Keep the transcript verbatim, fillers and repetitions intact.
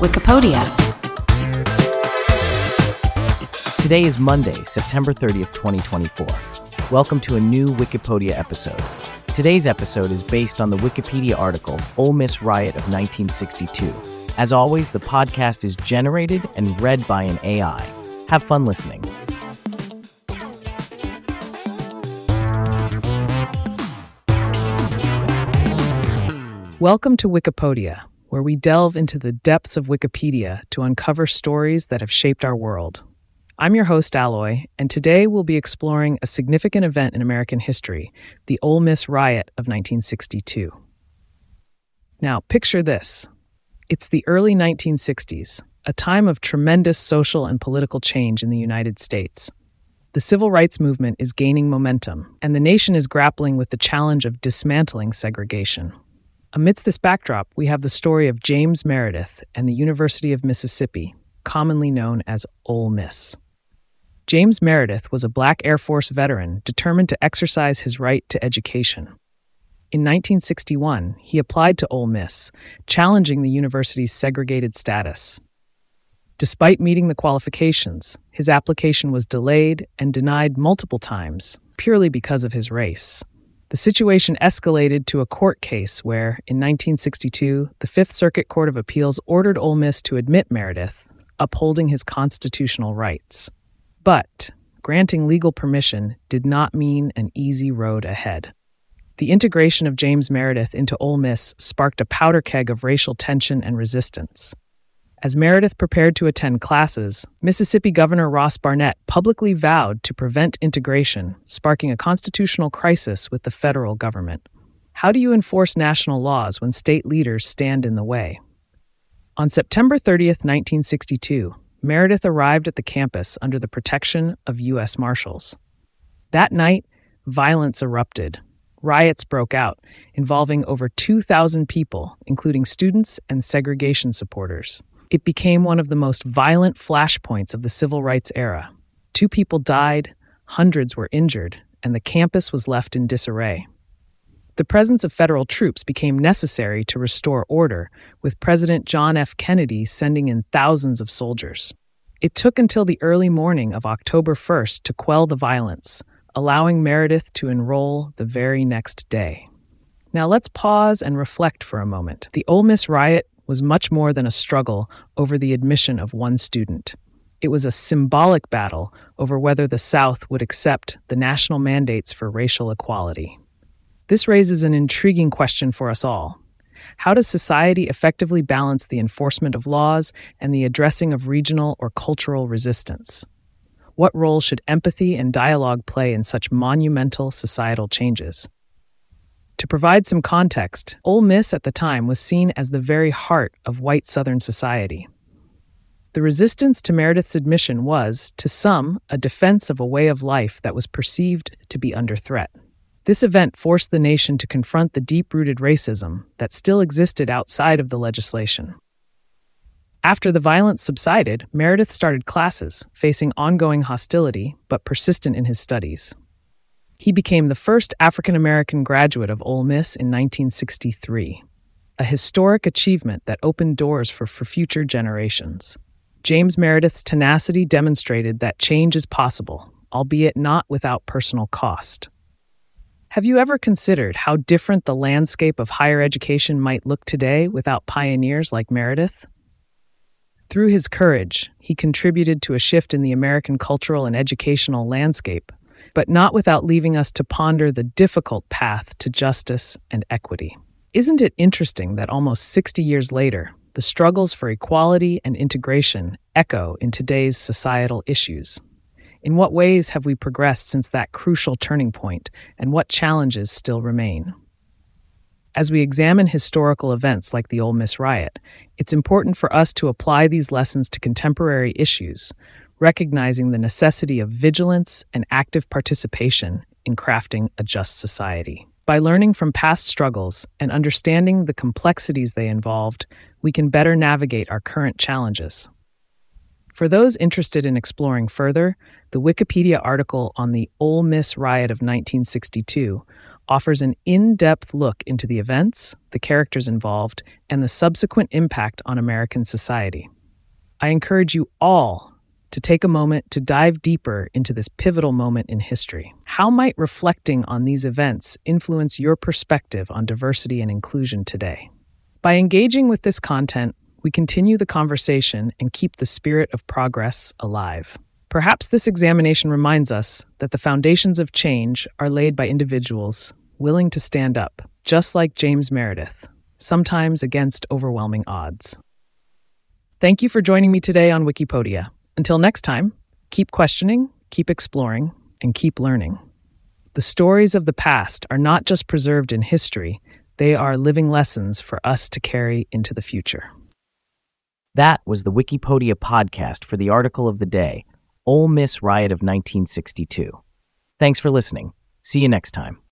Wikipedia. Today is Monday, September thirtieth, twenty twenty-four. Welcome to a new Wikipedia episode. Today's episode is based on the Wikipedia article, Ole Miss Riot of nineteen sixty-two. As always, the podcast is generated and read by an A I. Have fun listening. Welcome to Wikipedia, where we delve into the depths of Wikipedia to uncover stories that have shaped our world. I'm your host, Alloy, and today we'll be exploring a significant event in American history, the Ole Miss Riot of nineteen sixty-two. Now, picture this. It's the early nineteen sixties, a time of tremendous social and political change in the United States. The civil rights movement is gaining momentum, and the nation is grappling with the challenge of dismantling segregation. Amidst this backdrop, we have the story of James Meredith and the University of Mississippi, commonly known as Ole Miss. James Meredith was a Black Air Force veteran determined to exercise his right to education. In nineteen sixty-one, he applied to Ole Miss, challenging the university's segregated status. Despite meeting the qualifications, his application was delayed and denied multiple times, purely because of his race. The situation escalated to a court case where, in nineteen sixty-two, the Fifth Circuit Court of Appeals ordered Ole Miss to admit Meredith, upholding his constitutional rights. But granting legal permission did not mean an easy road ahead. The integration of James Meredith into Ole Miss sparked a powder keg of racial tension and resistance. As Meredith prepared to attend classes, Mississippi Governor Ross Barnett publicly vowed to prevent integration, sparking a constitutional crisis with the federal government. How do you enforce national laws when state leaders stand in the way? On September thirtieth, nineteen sixty-two, Meredith arrived at the campus under the protection of U S Marshals. That night, violence erupted. Riots broke out, involving over two thousand people, including students and segregation supporters. It became one of the most violent flashpoints of the civil rights era. Two people died, hundreds were injured, and the campus was left in disarray. The presence of federal troops became necessary to restore order, with President John F. Kennedy sending in thousands of soldiers. It took until the early morning of October first to quell the violence, allowing Meredith to enroll the very next day. Now let's pause and reflect for a moment. The Ole Miss Riot was much more than a struggle over the admission of one student. It was a symbolic battle over whether the South would accept the national mandates for racial equality. This raises an intriguing question for us all. How does society effectively balance the enforcement of laws and the addressing of regional or cultural resistance? What role should empathy and dialogue play in such monumental societal changes? To provide some context, Ole Miss at the time was seen as the very heart of white Southern society. The resistance to Meredith's admission was, to some, a defense of a way of life that was perceived to be under threat. This event forced the nation to confront the deep-rooted racism that still existed outside of the legislation. After the violence subsided, Meredith started classes, facing ongoing hostility, but persistent in his studies. He became the first African-American graduate of Ole Miss in nineteen sixty-three, a historic achievement that opened doors for, for future generations. James Meredith's tenacity demonstrated that change is possible, albeit not without personal cost. Have you ever considered how different the landscape of higher education might look today without pioneers like Meredith? Through his courage, he contributed to a shift in the American cultural and educational landscape, but not without leaving us to ponder the difficult path to justice and equity. Isn't it interesting that almost sixty years later, the struggles for equality and integration echo in today's societal issues? In what ways have we progressed since that crucial turning point, and what challenges still remain? As we examine historical events like the Ole Miss Riot, it's important for us to apply these lessons to contemporary issues, recognizing the necessity of vigilance and active participation in crafting a just society. By learning from past struggles and understanding the complexities they involved, we can better navigate our current challenges. For those interested in exploring further, the Wikipedia article on the Ole Miss Riot of nineteen sixty-two offers an in-depth look into the events, the characters involved, and the subsequent impact on American society. I encourage you all to take a moment to dive deeper into this pivotal moment in history. How might reflecting on these events influence your perspective on diversity and inclusion today? By engaging with this content, we continue the conversation and keep the spirit of progress alive. Perhaps this examination reminds us that the foundations of change are laid by individuals willing to stand up, just like James Meredith, sometimes against overwhelming odds. Thank you for joining me today on Wikipedia. Until next time, keep questioning, keep exploring, and keep learning. The stories of the past are not just preserved in history, they are living lessons for us to carry into the future. That was the Wikipedia podcast for the article of the day, Ole Miss Riot of nineteen sixty-two. Thanks for listening. See you next time.